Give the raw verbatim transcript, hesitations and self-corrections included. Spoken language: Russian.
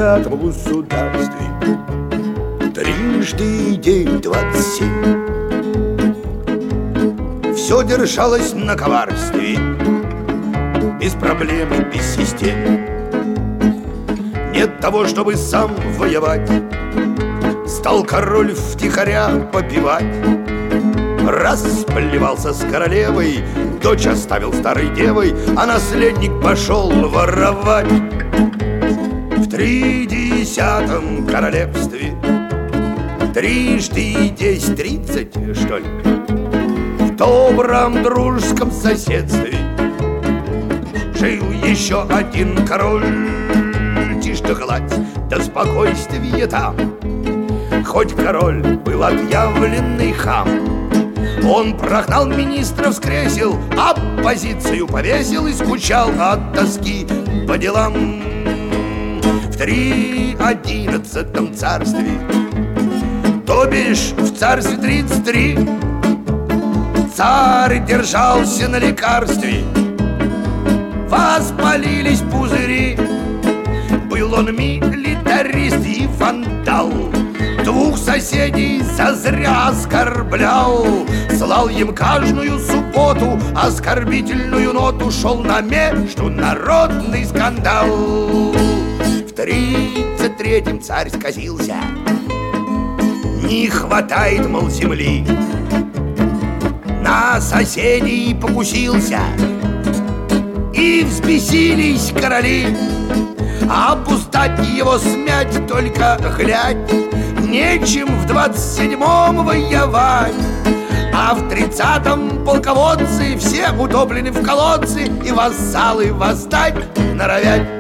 тридцатом государстве трижды день двадцать семь. Все держалось на коварстве, без проблем и без систем. Нет того, чтобы сам воевать, стал король втихаря попивать. Раз плевался с королевой, дочь оставил старой девой, а наследник пошел воровать. В тридесятом королевстве трижды десять тридцать, что ли, в добром дружеском соседстве жил еще один король. Тишь да гладь, да спокойствие там. Хоть король был отъявленный хам, он прогнал министров с кресел, оппозицию повесил и скучал от тоски по делам. В три одиннадцатом царстве, то бишь в царстве тридцать три, царь держался на лекарстве, воспалились пузыри. Был он милитарист и вандал, двух соседей зазря оскорблял, слал им каждую субботу оскорбительную ноту, шел на международный скандал. В тридцать третьем царь сказился, не хватает, мол, земли, на соседей покусился, и взбесились короли. А пустать его смять только глядь, нечем в двадцать седьмом воевать. А в тридцатом полководцы все утоплены в колодцы, и вассалы восстать норовят.